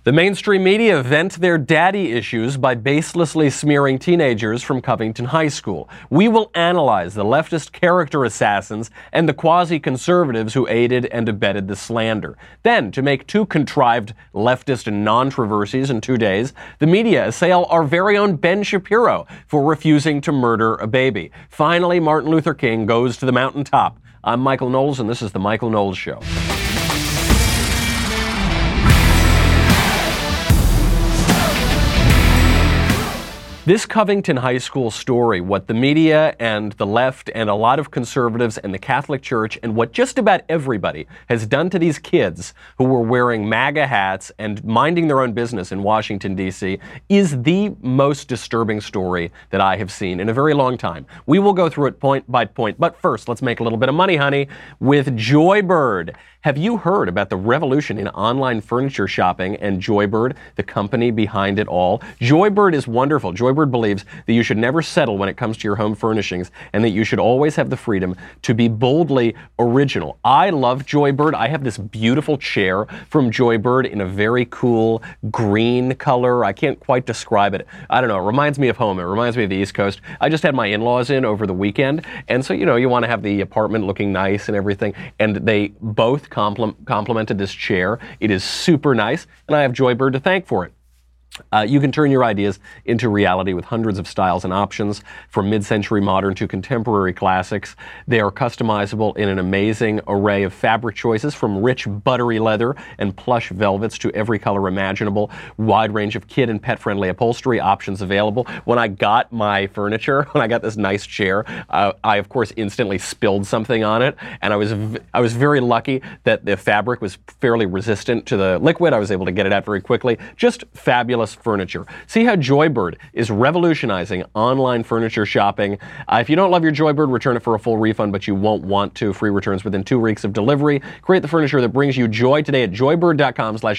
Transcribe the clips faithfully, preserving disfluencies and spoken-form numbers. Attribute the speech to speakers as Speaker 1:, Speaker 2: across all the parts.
Speaker 1: The mainstream media vent their daddy issues by baselessly smearing teenagers from Covington High School. We will analyze the leftist character assassins and the quasi-conservatives who aided and abetted the slander. Then, to make two contrived leftist non-traversies in two days, the media assail our very own Ben Shapiro for refusing to murder a baby. Finally, Martin Luther King goes to the mountaintop. I'm Michael Knowles, and this is The Michael Knowles Show. This Covington High School story, what the media and the left and a lot of conservatives and the Catholic Church and what just about everybody has done to these kids who were wearing MAGA hats and minding their own business in Washington, D C, is the most disturbing story that I have seen in a very long time. We will go through it point by point, but first, let's make a little bit of money, honey, with Joybird. Have you heard about the revolution in online furniture shopping and Joybird, the company behind it all? Joybird is wonderful. Joybird believes that you should never settle when it comes to your home furnishings and that you should always have the freedom to be boldly original. I love Joybird. I have this beautiful chair from Joybird in a very cool green color. I can't quite describe it. I don't know. It reminds me of home. It reminds me of the East Coast. I just had my in-laws in over the weekend, and so, you know, you want to have the apartment looking nice and everything, and they both complimented this chair. It is super nice, and I have Joybird to thank for it. Uh, you can turn your ideas into reality with hundreds of styles and options, from mid-century modern to contemporary classics. They are customizable in an amazing array of fabric choices, from rich buttery leather and plush velvets to every color imaginable. Wide range of kid and pet-friendly upholstery options available. When I got my furniture, when I got this nice chair, uh, I of course instantly spilled something on it, and I was v- I was very lucky that the fabric was fairly resistant to the liquid. I was able to get it out very quickly. Just fabulous furniture. See how Joybird is revolutionizing online furniture shopping. Uh, if you don't love your Joybird, return it for a full refund, but you won't want to. Free returns within two weeks of delivery. Create the furniture that brings you joy today at joybird.com slash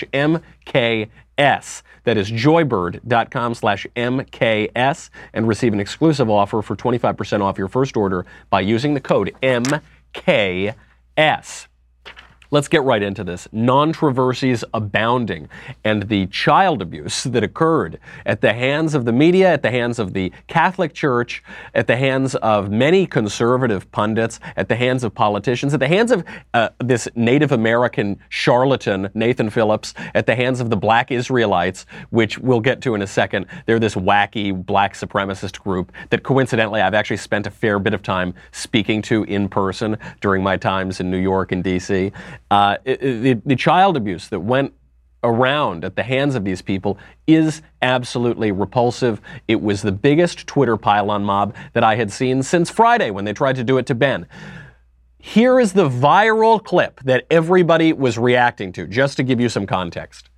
Speaker 1: MKS. That is joybird.com slash MKS, and receive an exclusive offer for twenty-five percent off your first order by using the code M K S. Let's get right into this. Non-traversies abounding, and the child abuse that occurred at the hands of the media, at the hands of the Catholic Church, at the hands of many conservative pundits, at the hands of politicians, at the hands of uh, this Native American charlatan, Nathan Phillips, at the hands of the Black Israelites, which we'll get to in a second. They're this wacky black supremacist group that coincidentally I've actually spent a fair bit of time speaking to in person during my times in New York and D C. Uh, it, it, the child abuse that went around at the hands of these people is absolutely repulsive. It was the biggest Twitter pile-on mob that I had seen since Friday when they tried to do it to Ben. Here is the viral clip that everybody was reacting to, just to give you some context.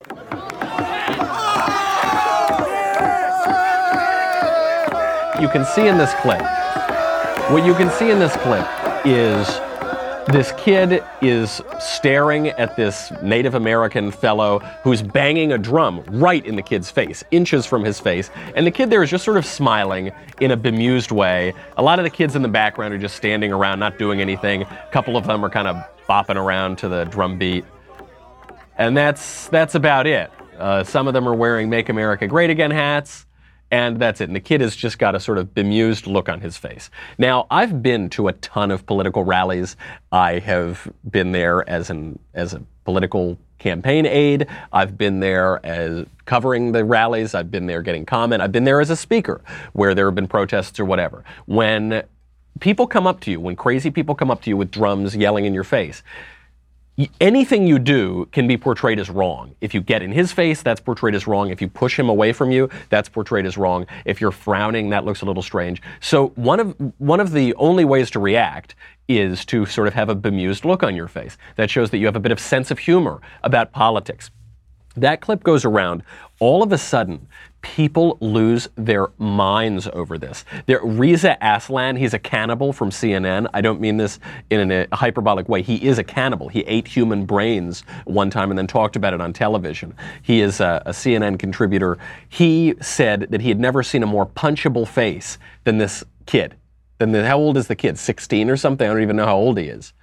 Speaker 1: You can see in this clip, what you can see in this clip is this kid is staring at this Native American fellow who's banging a drum right in the kid's face, inches from his face. And the kid there is just sort of smiling in a bemused way. A lot of the kids in the background are just standing around, not doing anything. A couple of them are kind of bopping around to the drum beat. And that's, that's about it. Uh, some of them are wearing Make America Great Again hats. And that's it. And the kid has just got a sort of bemused look on his face. Now, I've been to a ton of political rallies. I have been there as an as a political campaign aide. I've been there as covering the rallies. I've been there getting comment. I've been there as a speaker where there have been protests or whatever. When people come up to you, when crazy people come up to you with drums yelling in your face, anything you do can be portrayed as wrong. If you get in his face, that's portrayed as wrong. If you push him away from you, that's portrayed as wrong. If you're frowning, that looks a little strange. So one of one of the only ways to react is to sort of have a bemused look on your face. That shows that you have a bit of sense of humor about politics. That clip goes around. All of a sudden, people lose their minds over this. There, Reza Aslan, he's a cannibal from C N N. I don't mean this in a hyperbolic way. He is a cannibal. He ate human brains one time and then talked about it on television. He is a, a C N N contributor. He said that he had never seen a more punchable face than this kid. Than the, how old is the kid? sixteen or something? I don't even know how old he is.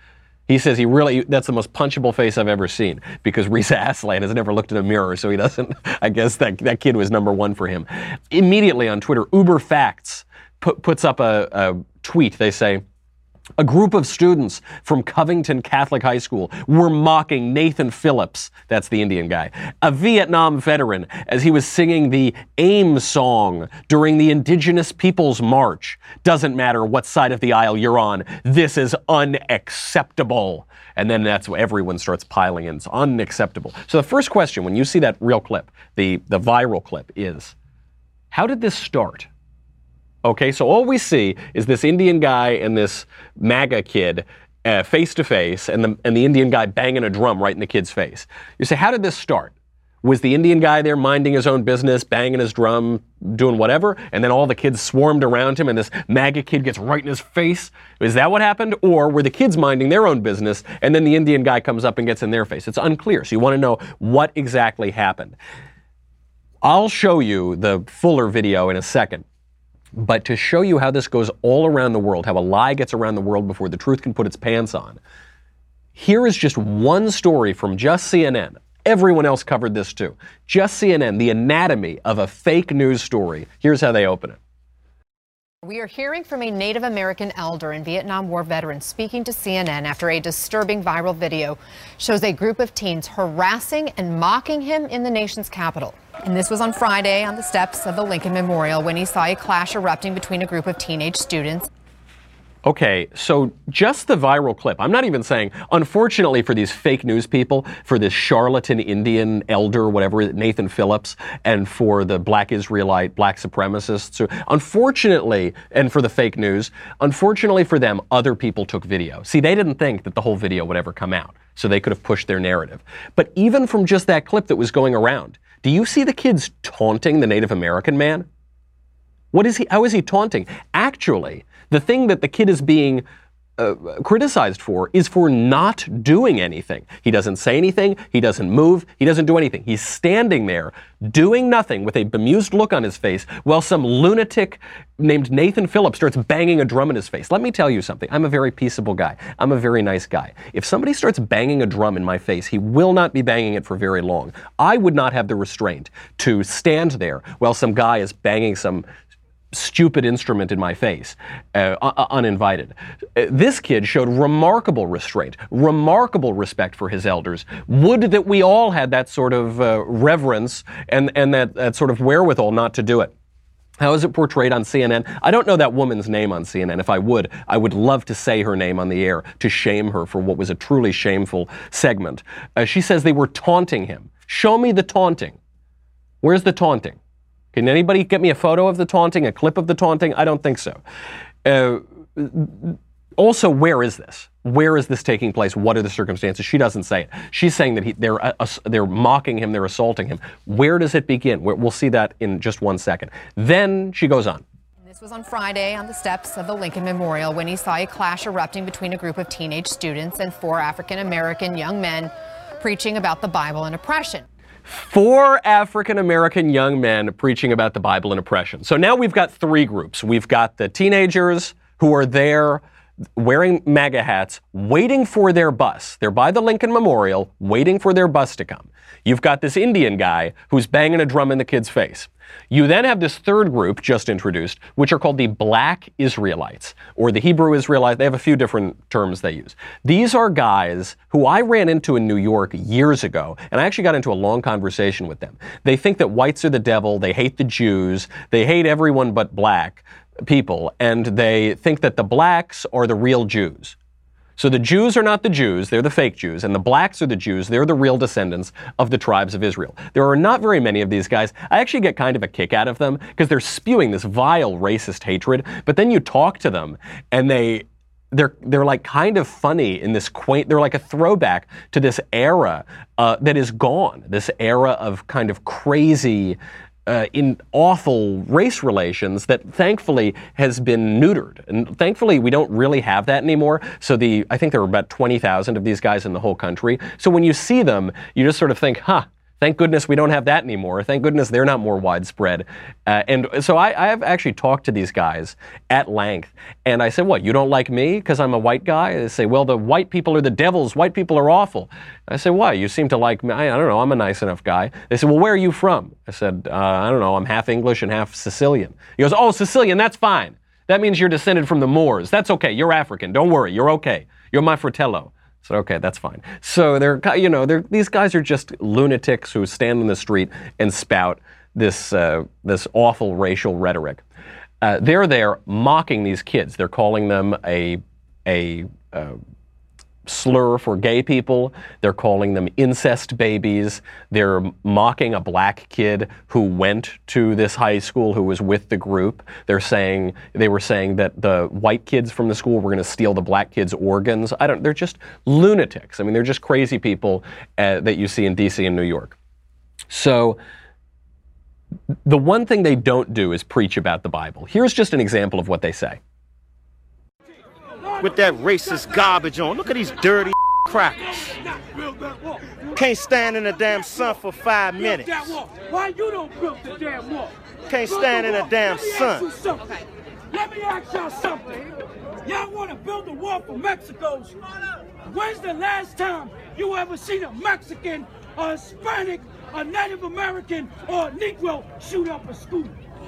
Speaker 1: He says he really, that's the most punchable face I've ever seen, because Reza Aslan has never looked in a mirror, so he doesn't, I guess that, that kid was number one for him. Immediately on Twitter, Uber Facts put, puts up a, a tweet. They say, a group of students from Covington Catholic High School were mocking Nathan Phillips, that's the Indian guy, a Vietnam veteran, as he was singing the AIM song during the Indigenous Peoples March. Doesn't matter what side of the aisle you're on, this is unacceptable. And then that's when everyone starts piling in. It's unacceptable. So the first question, when you see that real clip, the, the viral clip, is, how did this start? Okay, so all we see is this Indian guy and this MAGA kid uh, face to face, and the and the Indian guy banging a drum right in the kid's face. You say, how did this start? Was the Indian guy there minding his own business, banging his drum, doing whatever, and then all the kids swarmed around him and this MAGA kid gets right in his face? Is that what happened? Or were the kids minding their own business and then the Indian guy comes up and gets in their face? It's unclear, so you want to know what exactly happened. I'll show you the fuller video in a second. But to show you how this goes all around the world, how a lie gets around the world before the truth can put its pants on, here is just one story from just C N N. Everyone else covered this too. Just C N N, the anatomy of a fake news story. Here's how they open it.
Speaker 2: We are hearing from a Native American elder and Vietnam War veteran speaking to C N N after a disturbing viral video shows a group of teens harassing and mocking him in the nation's capital. And this was on Friday on the steps of the Lincoln Memorial when he saw a clash erupting between a group of teenage students.
Speaker 1: Okay, so just the viral clip. I'm not even saying, unfortunately for these fake news people, for this charlatan Indian elder, whatever, Nathan Phillips, and for the black Israelite, black supremacists, so unfortunately, and for the fake news, unfortunately for them, other people took video. See, they didn't think that the whole video would ever come out, so they could have pushed their narrative. But even from just that clip that was going around, do you see the kids taunting the Native American man? What is he, how is he taunting? Actually, the thing that the kid is being uh, criticized for is for not doing anything. He doesn't say anything, he doesn't move, he doesn't do anything. He's standing there doing nothing with a bemused look on his face while some lunatic named Nathan Phillips starts banging a drum in his face. Let me tell you something. I'm a very peaceable guy. I'm a very nice guy. If somebody starts banging a drum in my face, he will not be banging it for very long. I would not have the restraint to stand there while some guy is banging some stupid instrument in my face, uh, uninvited. Uh, this kid showed remarkable restraint, remarkable respect for his elders. Would that we all had that sort of uh, reverence and, and that, that sort of wherewithal not to do it. How is it portrayed on C N N? I don't know that woman's name on C N N. If I would, I would love to say her name on the air to shame her for what was a truly shameful segment. Uh, she says they were taunting him. Show me the taunting. Where's the taunting? Can anybody get me a photo of the taunting, a clip of the taunting? I don't think so. Uh, also, where is this? Where is this taking place? What are the circumstances? She doesn't say it. She's saying that he, they're, uh, they're mocking him, they're assaulting him. Where does it begin? We'll see that in just one second. Then she goes on.
Speaker 2: This was on Friday on the steps of the Lincoln Memorial when he saw a clash erupting between a group of teenage students and four African American young men preaching about the Bible and oppression.
Speaker 1: Four African-American young men preaching about the Bible and oppression. So now we've got three groups. We've got the teenagers who are there wearing MAGA hats, waiting for their bus. They're by the Lincoln Memorial, waiting for their bus to come. You've got this Indian guy who's banging a drum in the kid's face. You then have this third group, just introduced, which are called the Black Israelites, or the Hebrew Israelites. They have a few different terms they use. These are guys who I ran into in New York years ago, and I actually got into a long conversation with them. They think that whites are the devil, they hate the Jews, they hate everyone but black people, and they think that the blacks are the real Jews. So the Jews are not the Jews, they're the fake Jews, and the blacks are the Jews, they're the real descendants of the tribes of Israel. There are not very many of these guys. I actually get kind of a kick out of them because they're spewing this vile racist hatred, but then you talk to them and they they're they're like kind of funny in this quaint, they're like a throwback to this era uh, that is gone, this era of kind of crazy Uh, in awful race relations that thankfully has been neutered. And thankfully we don't really have that anymore. So the, I think there are about twenty thousand of these guys in the whole country. So when you see them, you just sort of think, huh, Thank goodness we don't have that anymore. Thank goodness they're not more widespread. Uh, and so I, I have actually talked to these guys at length. And I said, what, you don't like me because I'm a white guy? They say, well, the white people are the devils. White people are awful. I said, why? You seem to like me. I, I don't know. I'm a nice enough guy. They said, well, where are you from? I said, uh, I don't know. I'm half English and half Sicilian. He goes, oh, Sicilian, that's fine. That means you're descended from the Moors. That's okay. You're African. Don't worry. You're okay. You're my fratello. So, okay, that's fine. So they're, you know, they're, these guys are just lunatics who stand in the street and spout this, uh, this awful racial rhetoric. Uh, they're there mocking these kids. They're calling them a, a, uh, slur for gay people. They're calling them incest babies. They're mocking a black kid who went to this high school, who was with the group. They're saying, they were saying that the white kids from the school were going to steal the black kids' organs. I don't, they're just lunatics. I mean, they're just crazy people uh, that you see in D C and New York. So the one thing they don't do is preach about the Bible. Here's just an example of what they say.
Speaker 3: With that racist garbage on. Look at these dirty crackers. Can't stand in the damn sun for five minutes.
Speaker 4: Why you don't build the damn wall?
Speaker 3: Can't stand in the damn sun.
Speaker 4: Let me ask y'all something. Y'all want to build a wall for Mexico's? When's the last time you ever seen a Mexican, a Hispanic, a Native American, or a Negro shoot up a school?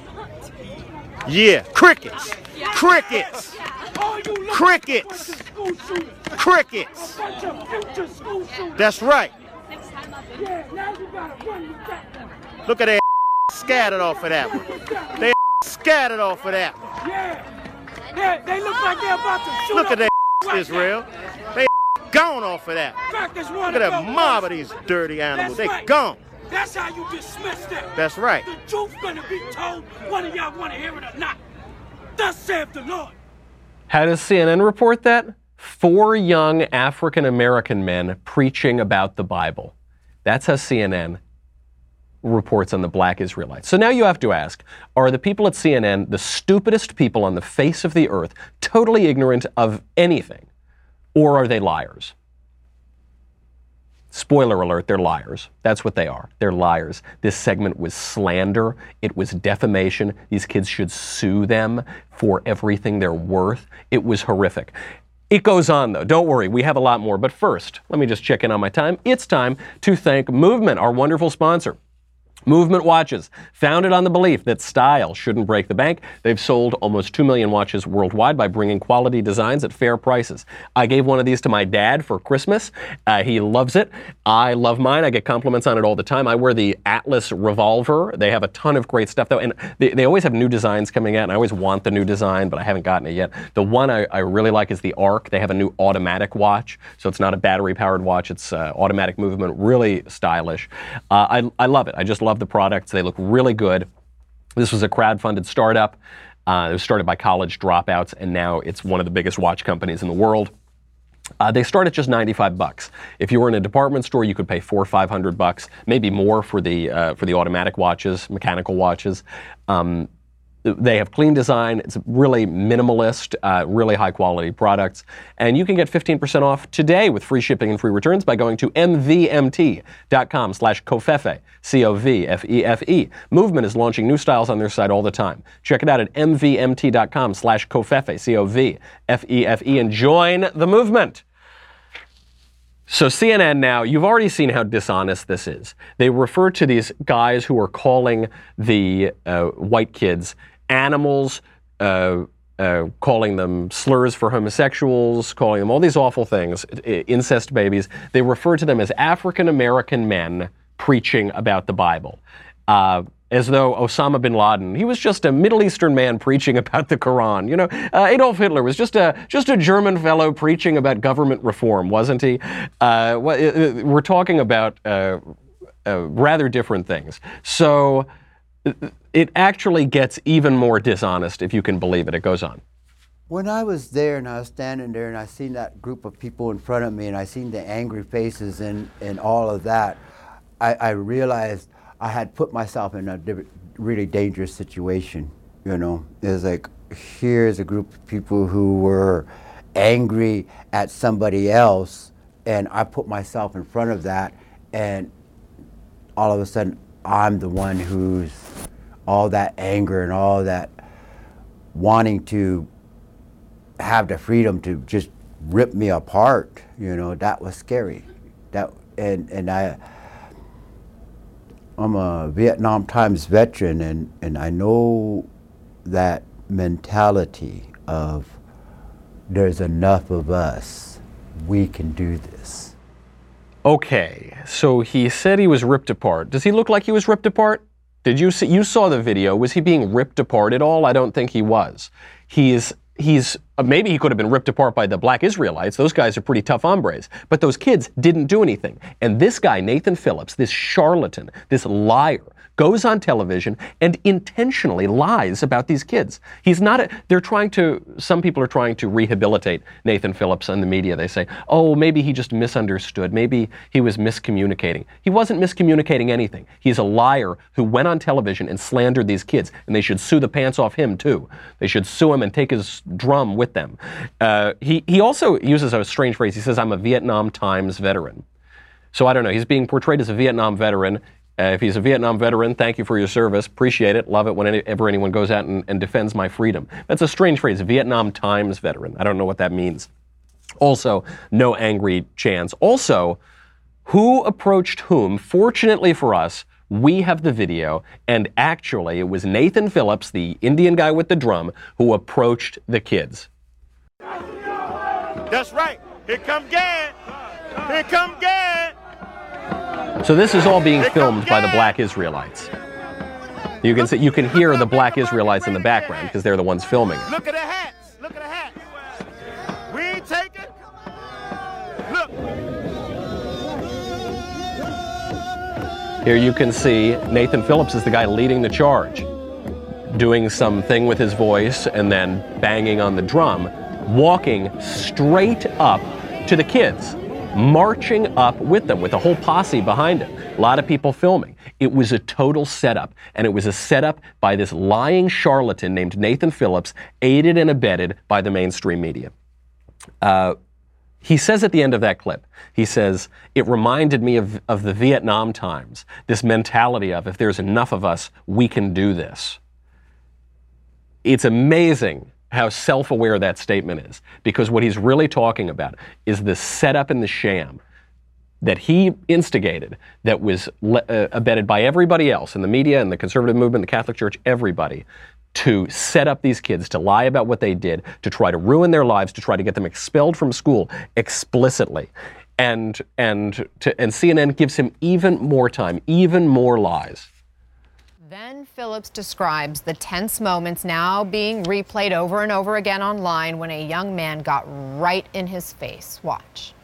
Speaker 3: Yeah, crickets. Crickets. Crickets. Crickets. That's right. Look at that scattered off of that one. They scattered off of that one.
Speaker 4: Yeah. They look like they're about to shoot.
Speaker 3: Look at that Israel. They gone off of that. Look at that mob of these dirty animals. They gone.
Speaker 4: That's how you dismiss them.
Speaker 3: That's right.
Speaker 4: The truth's gonna be told, whether y'all want to hear it or not. Thus saith the Lord.
Speaker 1: How does C N N report that? Four young African-American men preaching about the Bible. That's how C N N reports on the black Israelites. So now you have to ask, are the people at C N N the stupidest people on the face of the earth, totally ignorant of anything, or are they liars? Spoiler alert, they're liars. That's what they are. They're liars. This segment was slander. It was defamation. These kids should sue them for everything they're worth. It was horrific. It goes on, though. Don't worry, we have a lot more. But first, let me just check in on my time. It's time to thank Movement, our wonderful sponsor. Movement watches, founded on the belief that style shouldn't break the bank. They've sold almost two million watches worldwide by bringing quality designs at fair prices. I gave one of these to my dad for Christmas. Uh, he loves it. I love mine. I get compliments on it all the time. I wear the Atlas Revolver. They have a ton of great stuff, though, and they, they always have new designs coming out, and I always want the new design, but I haven't gotten it yet. The one I, I really like is the Arc. They have a new automatic watch, so it's not a battery-powered watch. It's uh, automatic movement, really stylish. Uh, I, I love it. I just love the products. They look really good. This was a crowd-funded startup. Uh, it was started by college dropouts, and now it's one of the biggest watch companies in the world. Uh, they start at just ninety-five bucks. If you were in a department store, you could pay four or five hundred bucks, maybe more for the uh, for the automatic watches, mechanical watches. Um, They have clean design. It's really minimalist, uh, really high quality products. And you can get fifteen percent off today with free shipping and free returns by going to mvmt.com slash covfefe, C O V F E F E. Movement is launching new styles on their site all the time. Check it out at mvmt.com slash covfefe, C O V F E F E, and join the movement. So C N N now, you've already seen how dishonest this is. They refer to these guys who are calling the uh, white kids animals, uh, uh, calling them slurs for homosexuals, calling them all these awful things, incest babies. They refer to them as African-American men preaching about the Bible. Uh, as though Osama bin Laden, he was just a Middle Eastern man preaching about the Quran. You know, uh, Adolf Hitler was just a just a German fellow preaching about government reform, wasn't he? Uh, we're talking about uh, uh, rather different things. So it actually gets even more dishonest, if you can believe it. It goes on.
Speaker 5: When I was there and I was standing there and I seen that group of people in front of me and I seen the angry faces and, and all of that, I, I realized I had put myself in a really dangerous situation, you know. It was like, here's a group of people who were angry at somebody else, and I put myself in front of that, and all of a sudden I'm the one who's all that anger and all that wanting to have the freedom to just rip me apart. You know, that was scary. That and and I I'm a Vietnam Times veteran, and and I know that mentality of there's enough of us, we can do this.
Speaker 1: Okay, so he said he was ripped apart. Does he look like he was ripped apart? Did you see, you saw the video, was he being ripped apart at all? I don't think he was. He's, he's, uh, maybe he could have been ripped apart by the black Israelites. Those guys are pretty tough hombres. But those kids didn't do anything. And this guy, Nathan Phillips, this charlatan, this liar, goes on television and intentionally lies about these kids. He's not, a, they're trying to, some people are trying to rehabilitate Nathan Phillips in the media. They say, oh, maybe he just misunderstood. Maybe he was miscommunicating. He wasn't miscommunicating anything. He's a liar who went on television and slandered these kids, and they should sue the pants off him too. They should sue him and take his drum with them. Uh, he, he also uses a strange phrase. He says, I'm a Vietnam Times veteran. So I don't know, he's being portrayed as a Vietnam veteran. Uh, if he's a Vietnam veteran, thank you for your service. Appreciate it. Love it whenever anyone goes out and, and defends my freedom. That's a strange phrase, Vietnam Times veteran. I don't know what that means. Also, no angry chants. Also, who approached whom? Fortunately for us, we have the video, and actually it was Nathan Phillips, the Indian guy with the drum, who approached the kids.
Speaker 3: That's right. Here come Gad. Here come Gad.
Speaker 1: So this is all being filmed by the black Israelites. You can see, you can hear the black Israelites in the background because they're the ones filming it.
Speaker 3: Look at the hats. Look at the hats. We ain't taking. Look.
Speaker 1: Here you can see Nathan Phillips is the guy leading the charge, doing something with his voice and then banging on the drum, walking straight up to the kids, marching up with them with a whole posse behind him. A lot of people filming. It was a total setup, and it was a setup by this lying charlatan named Nathan Phillips, aided and abetted by the mainstream media. Uh, he says at the end of that clip, he says, it reminded me of, of the Vietnam times, this mentality of if there's enough of us, we can do this. It's amazing how self-aware that statement is, because what he's really talking about is the setup and the sham that he instigated, that was le- uh, abetted by everybody else in the media and the conservative movement, the Catholic Church, everybody, to set up these kids, to lie about what they did, to try to ruin their lives, to try to get them expelled from school explicitly. And, and, to, and C N N gives him even more time, even more lies.
Speaker 2: Then Phillips describes the tense moments now being replayed over and over again online when a young man got right in his face. Watch.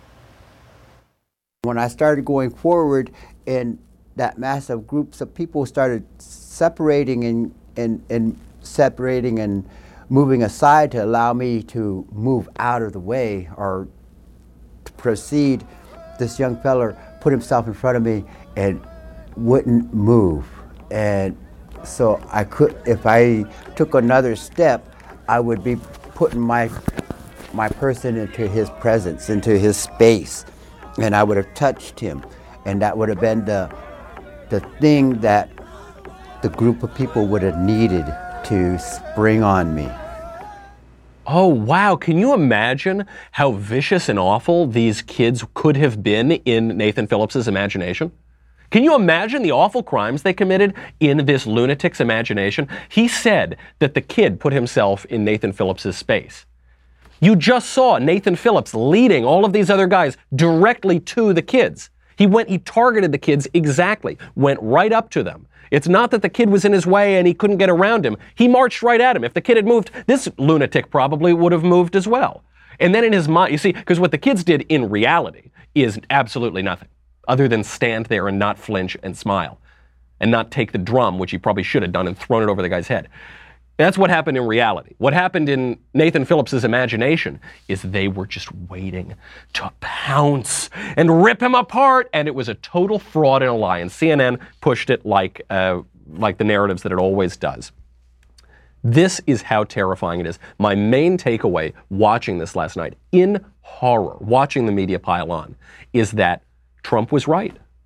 Speaker 5: When I started going forward and that massive groups of people started separating and, and, and separating and moving aside to allow me to move out of the way or to proceed, this young fella put himself in front of me and wouldn't move. And so I could, if I took another step, I would be putting my my person into his presence, into his space, and I would have touched him, and that would have been the the thing that the group of people would have needed to spring on me.
Speaker 1: Oh, wow. Can you imagine how vicious and awful these kids could have been in Nathan Phillips's imagination? Can you imagine the awful crimes they committed in this lunatic's imagination? He said that the kid put himself in Nathan Phillips's space. You just saw Nathan Phillips leading all of these other guys directly to the kids. He went, he targeted the kids exactly, went right up to them. It's not that the kid was in his way and he couldn't get around him. He marched right at him. If the kid had moved, this lunatic probably would have moved as well. And then in his mind, you see, because what the kids did in reality is absolutely nothing, other than stand there and not flinch and smile and not take the drum, which he probably should have done, and thrown it over the guy's head. That's what happened in reality. What happened in Nathan Phillips's imagination is they were just waiting to pounce and rip him apart, and it was a total fraud and a lie, and C N N pushed it like, uh, like the narratives that it always does. This is how terrifying it is. My main takeaway watching this last night, in horror, watching the media pile on, is that Trump was right.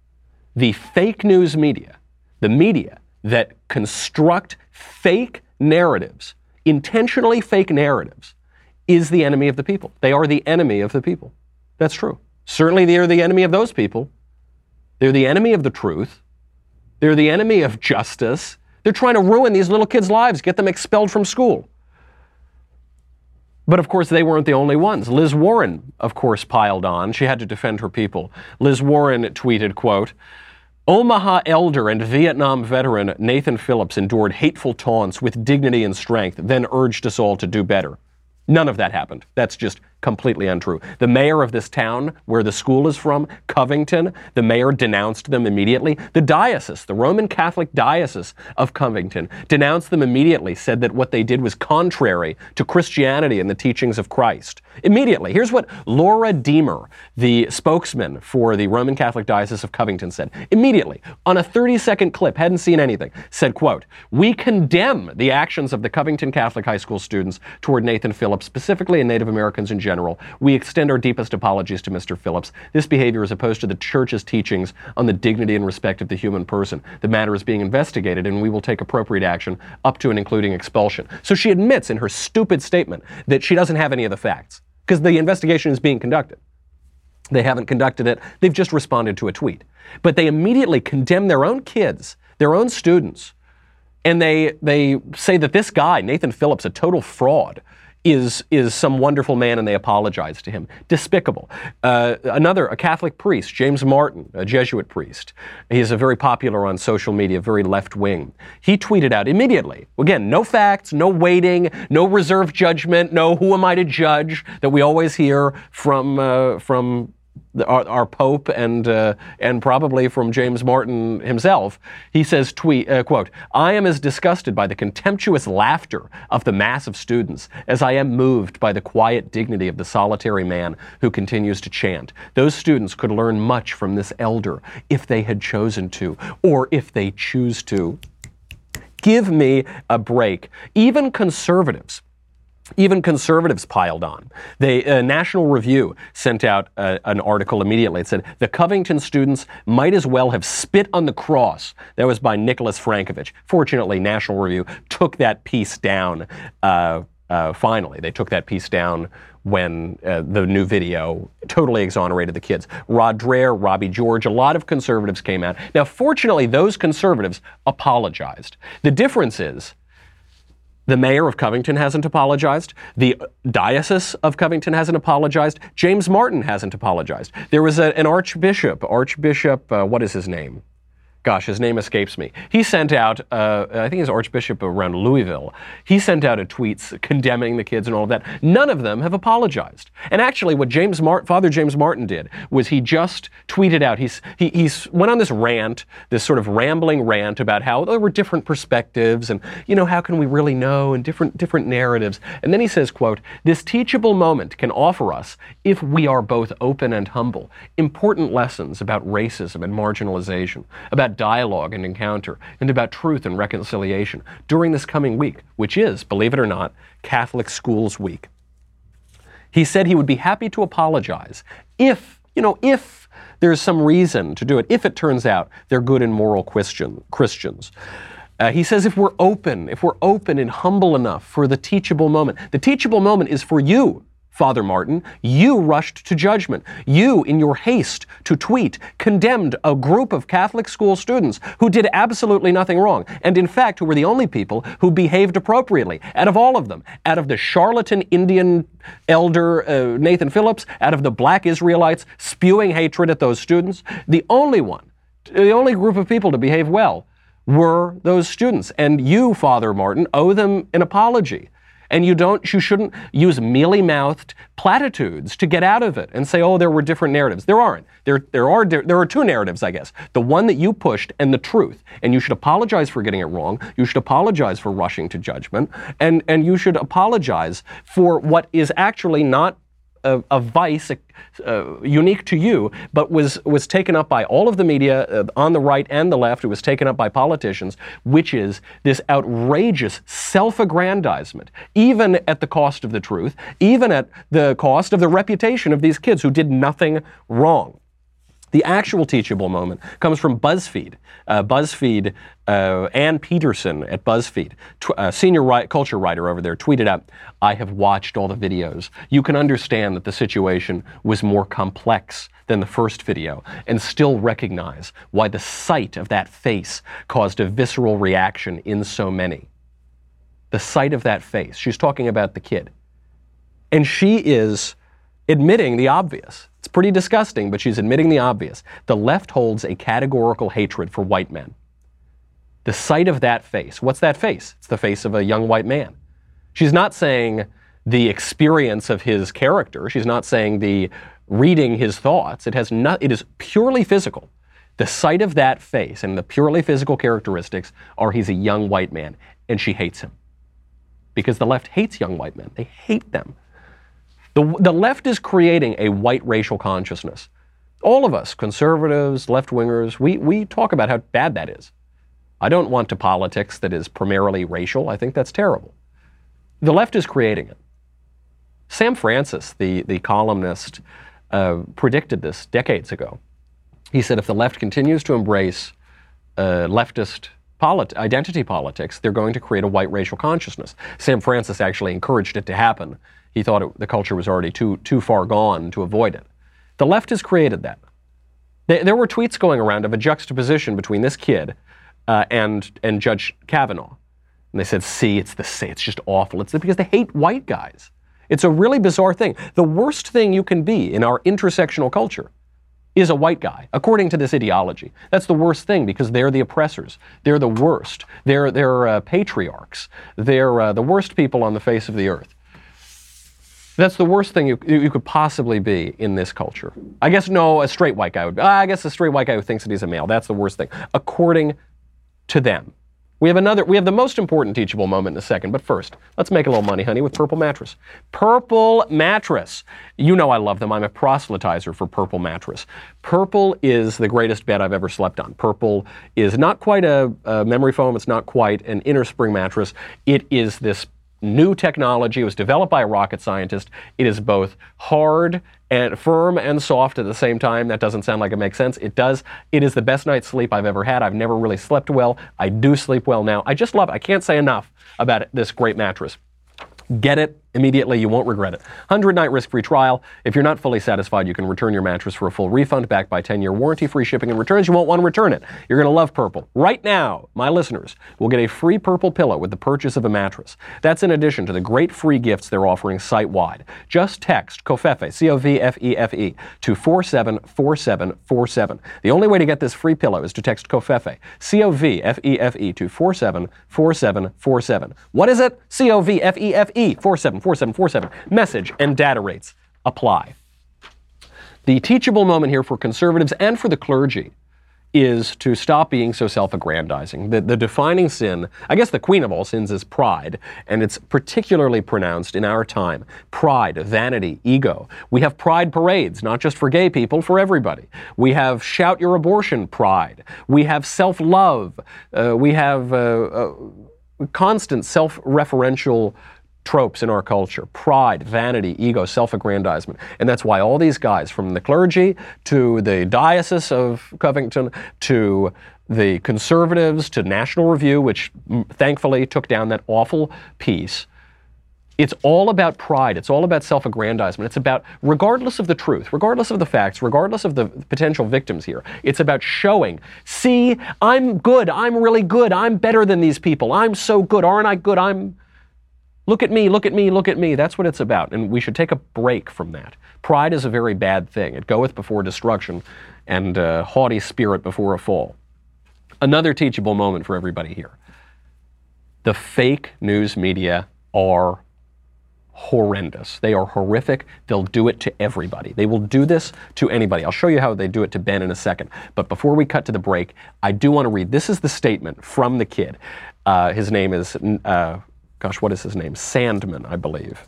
Speaker 1: the fake news media, the media that construct fake narratives, intentionally fake narratives, is the enemy of the people. They are the enemy of the people. That's true. Certainly they are the enemy of those people. They're the enemy of the truth. They're the enemy of justice. They're trying to ruin these little kids' lives, get them expelled from school. But of course, they weren't the only ones. Liz Warren, of course, piled on. She had to defend her people. Liz Warren tweeted, quote, Omaha elder and Vietnam veteran Nathan Phillips endured hateful taunts with dignity and strength, then urged us all to do better. None of that happened. That's just completely untrue. The mayor of this town, where the school is from, Covington, the mayor denounced them immediately. The diocese, the Roman Catholic diocese of Covington, denounced them immediately, said that what they did was contrary to Christianity and the teachings of Christ. Immediately. Here's what Laura Deemer, the spokesman for the Roman Catholic Diocese of Covington, said. Immediately, on a thirty-second clip, hadn't seen anything, said, quote, we condemn the actions of the Covington Catholic High School students toward Nathan Phillips, specifically and Native Americans in general. General. We extend our deepest apologies to Mister Phillips. This behavior is opposed to the Church's teachings on the dignity and respect of the human person. The matter is being investigated, and we will take appropriate action up to and including expulsion. So she admits in her stupid statement that she doesn't have any of the facts, because the investigation is being conducted. They haven't conducted it. They've just responded to a tweet. But they immediately condemn their own kids, their own students, and they they say that this guy, Nathan Phillips, a total fraud, is is some wonderful man, and they apologize to him. Despicable. Uh, another, a Catholic priest, James Martin, a Jesuit priest. He's a very popular on social media, very left-wing. He tweeted out immediately, again, no facts, no waiting, no reserved judgment, no who am I to judge that we always hear from uh, from The, our, our Pope and uh, and probably from James Martin himself. He says, tweet, uh, quote, I am as disgusted by the contemptuous laughter of the mass of students as I am moved by the quiet dignity of the solitary man who continues to chant. Those students could learn much from this elder if they had chosen to, or if they choose to. Give me a break. Even conservatives Even conservatives piled on. The uh, National Review sent out uh, an article immediately. It said, the Covington students might as well have spit on the cross. That was by Nicholas Frankovich. Fortunately, National Review took that piece down uh, uh, finally. They took that piece down when uh, the new video totally exonerated the kids. Rod Dreher, Robbie George, a lot of conservatives came out. Now, fortunately, those conservatives apologized. The difference is, the mayor of Covington hasn't apologized. The diocese of Covington hasn't apologized. James Martin hasn't apologized. There was a, an archbishop, Archbishop, uh, what is his name? Gosh, his name escapes me. He sent out, uh, I think he's Archbishop around Louisville. He sent out a tweet condemning the kids and all of that. None of them have apologized. And actually, what James Martin, Father James Martin did was he just tweeted out, he's, he he's went on this rant, this sort of rambling rant about how there were different perspectives and, you know, how can we really know, and different, different narratives. And then he says, quote, this teachable moment can offer us, if we are both open and humble, important lessons about racism and marginalization, about dialogue and encounter, and about truth and reconciliation during this coming week, which is, believe it or not, Catholic Schools Week. He said he would be happy to apologize if, you know, if there's some reason to do it, if it turns out they're good and moral Christian, Christians. Uh, he says if we're open, if we're open and humble enough for the teachable moment. The teachable moment is for you, Father Martin. You rushed to judgment. You, in your haste to tweet, condemned a group of Catholic school students who did absolutely nothing wrong, and in fact who were the only people who behaved appropriately out of all of them, out of the charlatan Indian elder uh, Nathan Phillips, out of the black Israelites spewing hatred at those students. The only one, the only group of people to behave well were those students. And you, Father Martin, owe them an apology. And you don't, you shouldn't use mealy-mouthed platitudes to get out of it and say, oh, there were different narratives. There aren't. There, there are, there are two narratives, I guess. The one that you pushed and the truth. And you should apologize for getting it wrong. You should apologize for rushing to judgment. And, and you should apologize for what is actually not A, a vice uh, unique to you, but was was taken up by all of the media uh, on the right and the left. It was taken up by politicians, which is this outrageous self-aggrandizement, even at the cost of the truth, even at the cost of the reputation of these kids who did nothing wrong. The actual teachable moment comes from BuzzFeed. Uh, BuzzFeed, uh, Ann Peterson at BuzzFeed, tw- uh, senior ri- culture writer over there, tweeted out, "I have watched all the videos. You can understand that the situation was more complex than the first video and still recognize why the sight of that face caused a visceral reaction in so many." The sight of that face. She's talking about the kid. And she is admitting the obvious. It's pretty disgusting, but she's admitting the obvious. The left holds a categorical hatred for white men. The sight of that face. What's that face? It's the face of a young white man. She's not saying the experience of his character. She's not saying the reading his thoughts. It has not, it is purely physical. The sight of that face and the purely physical characteristics are he's a young white man, and she hates him. Because the left hates young white men. They hate them. The, the left is creating a white racial consciousness. All of us, conservatives, left-wingers, we, we talk about how bad that is. I don't want to politics that is primarily racial. I think that's terrible. The left is creating it. Sam Francis, the, the columnist, uh, predicted this decades ago. He said if the left continues to embrace uh, leftist Polit- identity politics, they're going to create a white racial consciousness. Sam Francis actually encouraged it to happen. He thought it, the culture was already too too far gone to avoid it. The left has created that. They, there were tweets going around of a juxtaposition between this kid uh, and and Judge Kavanaugh, and they said, "See, it's the same. It's just awful. It's because they hate white guys. It's a really bizarre thing. The worst thing you can be in our intersectional culture is a white guy, according to this ideology. That's the worst thing because they're the oppressors. They're the worst. They're, they're uh, patriarchs. They're uh, the worst people on the face of the earth. That's the worst thing you, you could possibly be in this culture. I guess, no, a straight white guy would be. I guess a straight white guy who thinks that he's a male. That's the worst thing, according to them. We have another, we have the most important teachable moment in a second, but first, let's make a little money, honey, with Purple Mattress. Purple Mattress. You know I love them. I'm a proselytizer for Purple Mattress. Purple is the greatest bed I've ever slept on. Purple is not quite a, a memory foam. It's not quite an inner spring mattress. It is this new technology. It was developed by a rocket scientist. It is both hard and firm and soft at the same time. That doesn't sound like it makes sense. It does. It is the best night's sleep I've ever had. I've never really slept well. I do sleep well now. I just love it. I can't say enough about it, this great mattress. Get it immediately. You won't regret it. one hundred night risk-free trial. If you're not fully satisfied, you can return your mattress for a full refund backed by ten year warranty, free shipping and returns. You won't want to return it. You're going to love Purple. Right now, my listeners will get a free Purple pillow with the purchase of a mattress. That's in addition to the great free gifts they're offering site-wide. Just text COVFEFE, C O V F E F E, to four seven four seven four seven. The only way to get this free pillow is to text COVFEFE, C O V F E F E, to four seven four seven four seven. What is it? C O V F E F E, four seven four seven four seven. Message and data rates apply. The teachable moment here for conservatives and for the clergy is to stop being so self-aggrandizing. The, the defining sin, I guess the queen of all sins, is pride, and it's particularly pronounced in our time. Pride, vanity, ego. We have pride parades, not just for gay people, for everybody. We have shout your abortion pride. We have self-love. Uh, we have uh, uh, constant self-referential tropes in our culture. Pride, vanity, ego, self-aggrandizement. And that's why all these guys, from the clergy to the Diocese of Covington to the conservatives to National Review, which thankfully took down that awful piece, it's all about pride. It's all about self-aggrandizement. It's about, regardless of the truth, regardless of the facts, regardless of the potential victims here, it's about showing, see, I'm good. I'm really good. I'm better than these people. I'm so good. Aren't I good? I'm... Look at me, look at me, look at me. That's what it's about. And we should take a break from that. Pride is a very bad thing. It goeth before destruction, and uh, haughty spirit before a fall. Another teachable moment for everybody here. The fake news media are horrendous. They are horrific. They'll do it to everybody. They will do this to anybody. I'll show you how they do it to Ben in a second. But before we cut to the break, I do want to read. This is the statement from the kid. Uh, his name is... Uh, Gosh, what is his name? Sandman, I believe.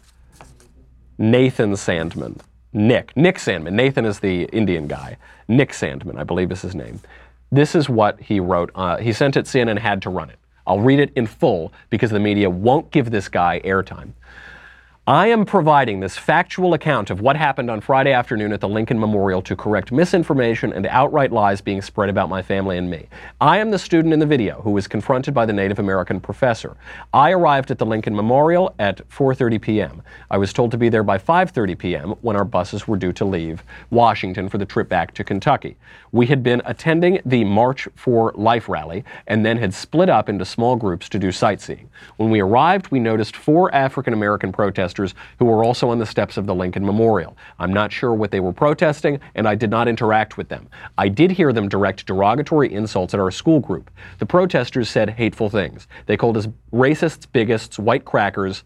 Speaker 1: Nathan Sandman. Nick. Nick Sandman. Nathan is the Indian guy. Nick Sandman, I believe is his name. This is what he wrote. Uh, he sent it, C N N had to run it. I'll read it in full because the media won't give this guy airtime. I am providing this factual account of what happened on Friday afternoon at the Lincoln Memorial to correct misinformation and outright lies being spread about my family and me. I am the student in the video who was confronted by the Native American professor. I arrived at the Lincoln Memorial at four thirty p m I was told to be there by five thirty p m when our buses were due to leave Washington for the trip back to Kentucky. We had been attending the March for Life rally and then had split up into small groups to do sightseeing. When we arrived, we noticed four African American protesters who were also on the steps of the Lincoln Memorial. I'm not sure what they were protesting, and I did not interact with them. I did hear them direct derogatory insults at our school group. The protesters said hateful things. They called us racists, bigots, white crackers,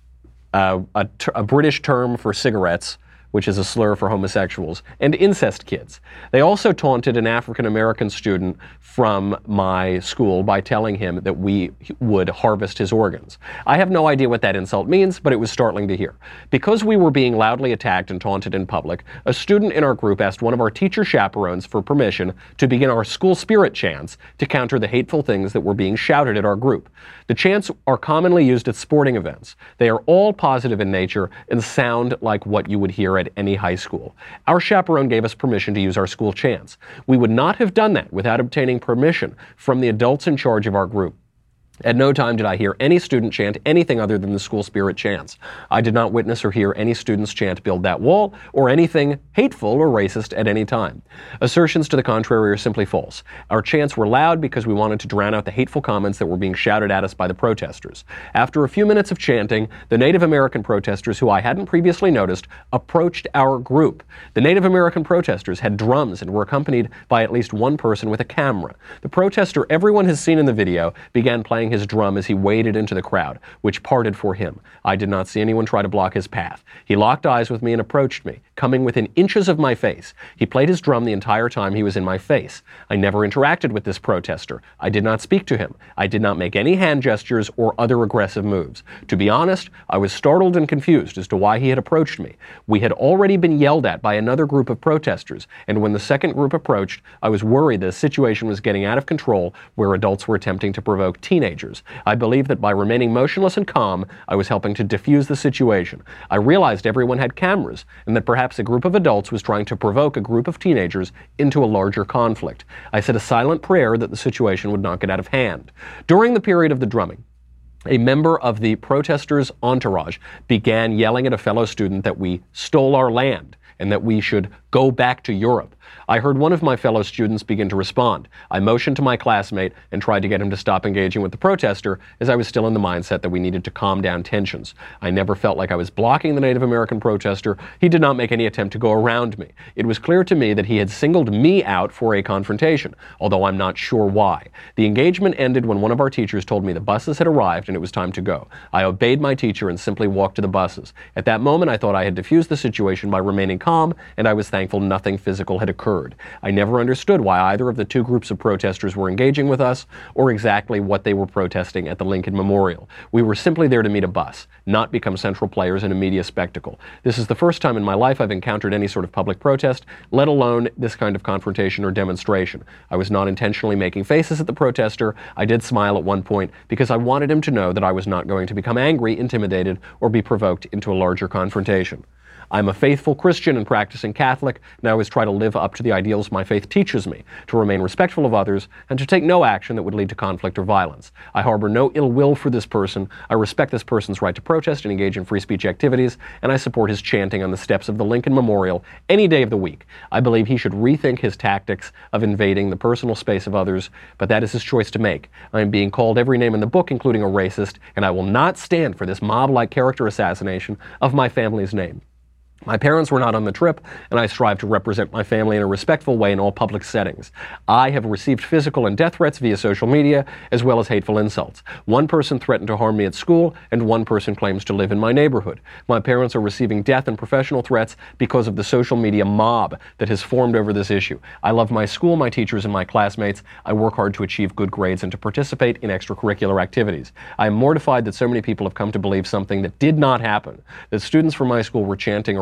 Speaker 1: uh, a, t- a British term for cigarettes, which is a slur for homosexuals, and incest kids. They also taunted an African American student from my school by telling him that we would harvest his organs. I have no idea what that insult means, but it was startling to hear. Because we were being loudly attacked and taunted in public, a student in our group asked one of our teacher chaperones for permission to begin our school spirit chants to counter the hateful things that were being shouted at our group. The chants are commonly used at sporting events. They are all positive in nature and sound like what you would hear at any high school. Our chaperone gave us permission to use our school chants. We would not have done that without obtaining permission from the adults in charge of our group. At no time did I hear any student chant anything other than the school spirit chants. I did not witness or hear any students chant "Build That Wall" or anything hateful or racist at any time. Assertions to the contrary are simply false. Our chants were loud because we wanted to drown out the hateful comments that were being shouted at us by the protesters. After a few minutes of chanting, the Native American protesters, who I hadn't previously noticed, approached our group. The Native American protesters had drums and were accompanied by at least one person with a camera. The protester everyone has seen in the video began playing his drum as he waded into the crowd, which parted for him. I did not see anyone try to block his path. He locked eyes with me and approached me, coming within inches of my face. He played his drum the entire time he was in my face. I never interacted with this protester. I did not speak to him. I did not make any hand gestures or other aggressive moves. To be honest, I was startled and confused as to why he had approached me. We had already been yelled at by another group of protesters, and when the second group approached, I was worried the situation was getting out of control where adults were attempting to provoke teenagers. I believe that by remaining motionless and calm, I was helping to diffuse the situation. I realized everyone had cameras, and that perhaps a group of adults was trying to provoke a group of teenagers into a larger conflict. I said a silent prayer that the situation would not get out of hand. During the period of the drumming, a member of the protesters' entourage began yelling at a fellow student that we stole our land and that we should go back to Europe. I heard one of my fellow students begin to respond. I motioned to my classmate and tried to get him to stop engaging with the protester, as I was still in the mindset that we needed to calm down tensions. I never felt like I was blocking the Native American protester. He did not make any attempt to go around me. It was clear to me that he had singled me out for a confrontation, although I'm not sure why. The engagement ended when one of our teachers told me the buses had arrived and it was time to go. I obeyed my teacher and simply walked to the buses. At that moment, I thought I had diffused the situation by remaining calm, and I was thankful nothing physical had occurred. I never understood why either of the two groups of protesters were engaging with us or exactly what they were protesting at the Lincoln Memorial. We were simply there to meet a bus, not become central players in a media spectacle. This is the first time in my life I've encountered any sort of public protest, let alone this kind of confrontation or demonstration. I was not intentionally making faces at the protester. I did smile at one point because I wanted him to know that I was not going to become angry, intimidated, or be provoked into a larger confrontation. I'm a faithful Christian and practicing Catholic, and I always try to live up to the ideals my faith teaches me, to remain respectful of others, and to take no action that would lead to conflict or violence. I harbor no ill will for this person. I respect this person's right to protest and engage in free speech activities, and I support his chanting on the steps of the Lincoln Memorial any day of the week. I believe he should rethink his tactics of invading the personal space of others, but that is his choice to make. I am being called every name in the book, including a racist, and I will not stand for this mob-like character assassination of my family's name. My parents were not on the trip, and I strive to represent my family in a respectful way in all public settings. I have received physical and death threats via social media, as well as hateful insults. One person threatened to harm me at school, and one person claims to live in my neighborhood. My parents are receiving death and professional threats because of the social media mob that has formed over this issue. I love my school, my teachers, and my classmates. I work hard to achieve good grades and to participate in extracurricular activities. I am mortified that so many people have come to believe something that did not happen, that students from my school were chanting or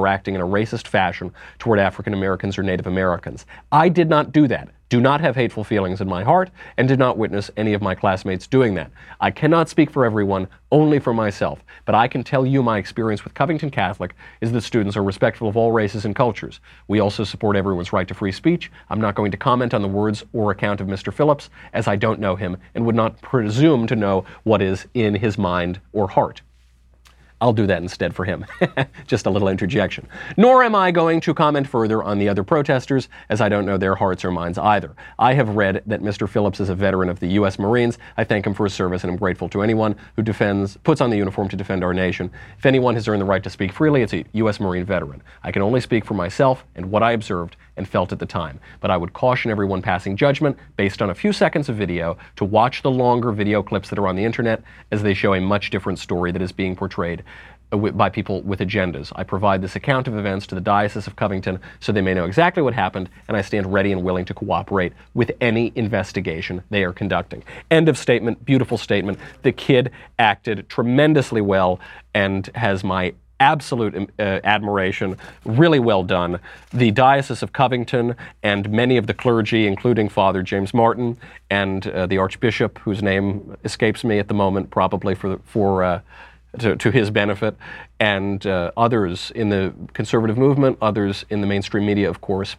Speaker 1: acting in a racist fashion toward African Americans or Native Americans. I did not do that. Do not have hateful feelings in my heart, and did not witness any of my classmates doing that. I cannot speak for everyone, only for myself, but I can tell you my experience with Covington Catholic is that students are respectful of all races and cultures. We also support everyone's right to free speech. I'm not going to comment on the words or account of Mister Phillips, as I don't know him and would not presume to know what is in his mind or heart. I'll do that instead for him. Just a little interjection. Nor am I going to comment further on the other protesters, as I don't know their hearts or minds either. I have read that Mister Phillips is a veteran of the U S Marines. I thank him for his service and am grateful to anyone who defends, puts on the uniform to defend our nation. If anyone has earned the right to speak freely, it's a U S Marine veteran. I can only speak for myself and what I observed and felt at the time. But I would caution everyone passing judgment based on a few seconds of video to watch the longer video clips that are on the internet, as they show a much different story that is being portrayed by people with agendas. I provide this account of events to the Diocese of Covington so they may know exactly what happened, and I stand ready and willing to cooperate with any investigation they are conducting. End of statement. Beautiful statement. The kid acted tremendously well and has my absolute uh, admiration. Really well done. The Diocese of Covington and many of the clergy, including Father James Martin and uh, the Archbishop, whose name escapes me at the moment, probably for for uh, to, to his benefit, and uh, others in the conservative movement, others in the mainstream media, of course,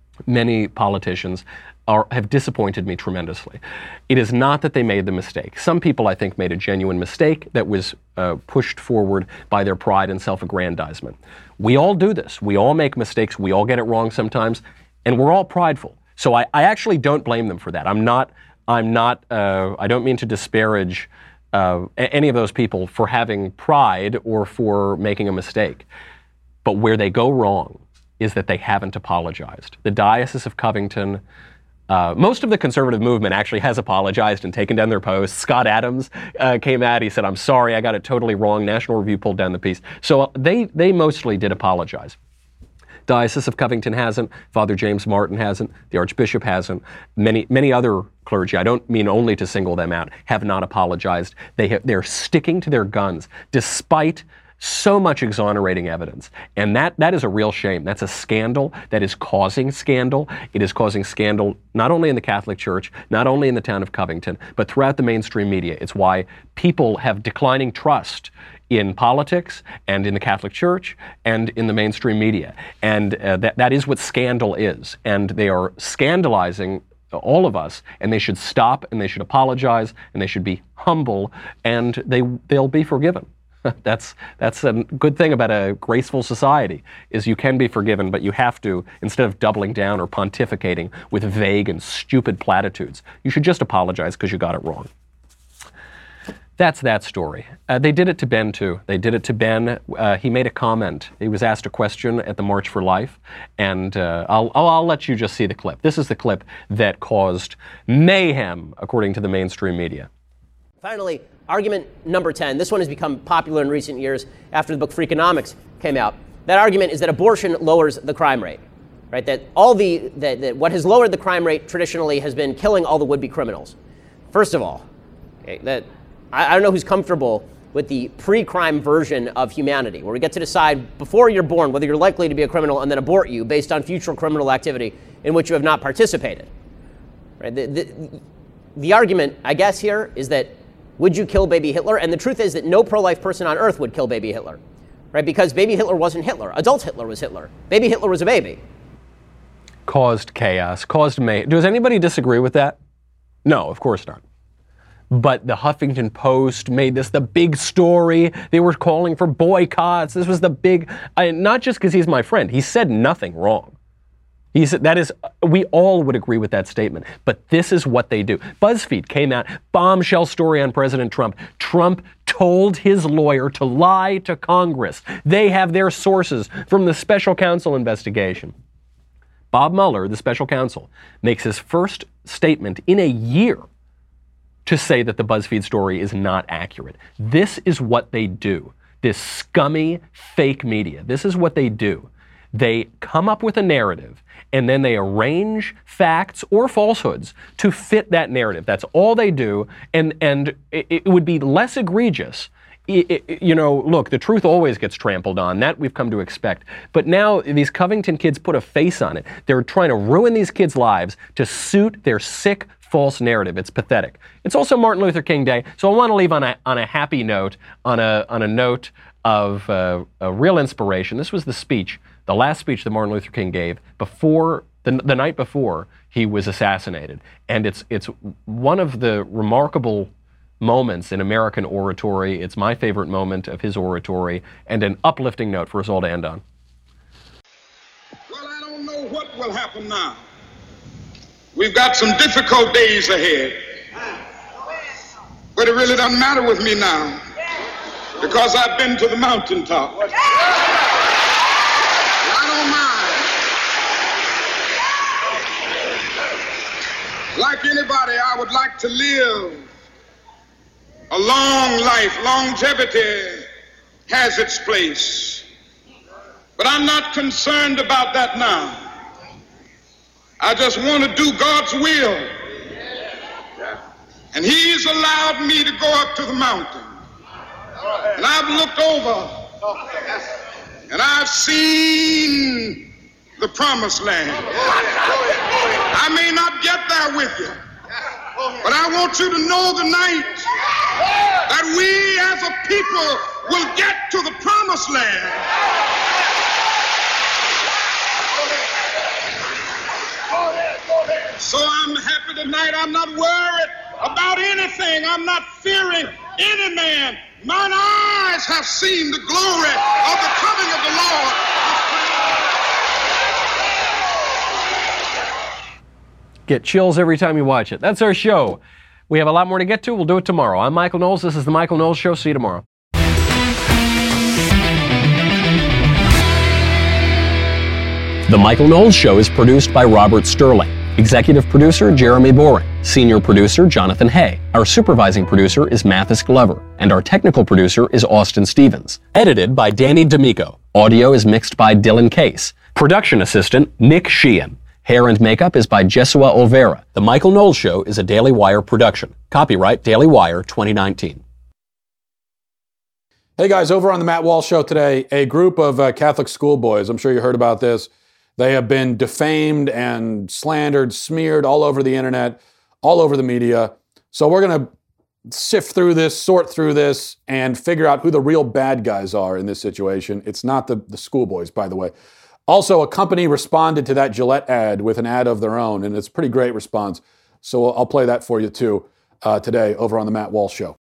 Speaker 1: many politicians Are, have disappointed me tremendously. It is not that they made the mistake. Some people, I think, made a genuine mistake that was uh, pushed forward by their pride and self-aggrandizement. We all do this. We all make mistakes. We all get it wrong sometimes, and we're all prideful. So I, I actually don't blame them for that. I'm not. I'm not. Uh, I don't mean to disparage uh, any of those people for having pride or for making a mistake. But where they go wrong is that they haven't apologized. The Diocese of Covington. Uh, most of the conservative movement actually has apologized and taken down their posts. Scott Adams uh, came out. He said, "I'm sorry, I got it totally wrong." National Review pulled down the piece. So uh, they they mostly did apologize. Diocese of Covington hasn't. Father James Martin hasn't. The Archbishop hasn't. Many many other clergy, I don't mean only to single them out, have not apologized. They ha- they're sticking to their guns despite so much exonerating evidence. And that that is a real shame. That's a scandal that is causing scandal. It is causing scandal not only in the Catholic Church, not only in the town of Covington, but throughout the mainstream media. It's why people have declining trust in politics and in the Catholic Church and in the mainstream media. And uh, that that is what scandal is. And they are scandalizing all of us, and they should stop, and they should apologize, and they should be humble, and they they'll be forgiven. That's that's a good thing about a graceful society, is you can be forgiven, but you have to, instead of doubling down or pontificating with vague and stupid platitudes, you should just apologize because you got it wrong. That's that story. Uh, they did it to Ben, too. They did it to Ben. Uh, he made a comment. He was asked a question at the March for Life, and uh, I'll, I'll, I'll let you just see the clip. This is the clip that caused mayhem, according to the mainstream media.
Speaker 6: Finally, argument number ten. This one has become popular in recent years after the book Freakonomics came out. That argument is that abortion lowers the crime rate, right? That all the that, that what has lowered the crime rate traditionally has been killing all the would-be criminals. First of all, okay, that I, I don't know who's comfortable with the pre-crime version of humanity, where we get to decide before you're born whether you're likely to be a criminal and then abort you based on future criminal activity in which you have not participated. Right? The, the, the argument, I guess, here is that would you kill baby Hitler? And the truth is that no pro-life person on earth would kill baby Hitler, right? Because baby Hitler wasn't Hitler. Adult Hitler was Hitler. Baby Hitler was a baby.
Speaker 1: Caused chaos, caused mayhem. Does anybody disagree with that? No, of course not. But the Huffington Post made this the big story. They were calling for boycotts. This was the big, I, not just because he's my friend. He said nothing wrong. He said, that is, we all would agree with that statement, but this is what they do. BuzzFeed came out, bombshell story on President Trump. Trump told his lawyer to lie to Congress. They have their sources from the special counsel investigation. Bob Mueller, the special counsel, makes his first statement in a year to say that the BuzzFeed story is not accurate. This is what they do. This scummy fake media. This is what they do. They come up with a narrative, and then they arrange facts or falsehoods to fit that narrative. That's all they do, and, and it, it would be less egregious it, it, you know, look, the truth always gets trampled on. That we've come to expect. But now these Covington kids put a face on it. They're trying to ruin these kids' lives to suit their sick, false narrative. It's pathetic. It's also Martin Luther King Day, so I want to leave on a on a happy note, on a on a note of uh, a real inspiration. This was the speech, the last speech that Martin Luther King gave before the the night before he was assassinated, and it's it's one of the remarkable moments in American oratory. It's my favorite moment of his oratory, and an uplifting note for us all to end on.
Speaker 7: Well, I don't know what will happen now. We've got some difficult days ahead. But it really doesn't matter with me now, because I've been to the mountaintop. And I don't mind. Like anybody, I would like to live a long life. Longevity has its place. But I'm not concerned about that now. I just want to do God's will. And he's allowed me to go up to the mountain. And I've looked over and I've seen the promised land. I may not get there with you, but I want you to know tonight that we as a people will get to the promised land. So I'm happy tonight. I'm not worried about anything. I'm not fearing any man. Mine eyes have seen the glory of the coming of the Lord.
Speaker 1: Get chills every time you watch it. That's our show. We have a lot more to get to. We'll do it tomorrow. I'm Michael Knowles. This is The Michael Knowles Show. See you tomorrow. The Michael Knowles Show is produced by Robert Sterling. Executive producer, Jeremy Boring. Senior producer, Jonathan Hay. Our supervising producer is Mathis Glover. And our technical producer is Austin Stevens. Edited by Danny D'Amico. Audio is mixed by Dylan Case. Production assistant, Nick Sheehan. Hair and makeup is by Jesua Olvera. The Michael Knowles Show is a Daily Wire production. Copyright Daily Wire twenty nineteen.
Speaker 8: Hey guys, over on the Matt Walsh Show today, a group of uh, Catholic schoolboys, I'm sure you heard about this, they have been defamed and slandered, smeared all over the internet, all over the media. So we're going to sift through this, sort through this, and figure out who the real bad guys are in this situation. It's not the, the schoolboys, by the way. Also, a company responded to that Gillette ad with an ad of their own, and it's a pretty great response. So I'll play that for you too uh, today over on the Matt Walsh Show.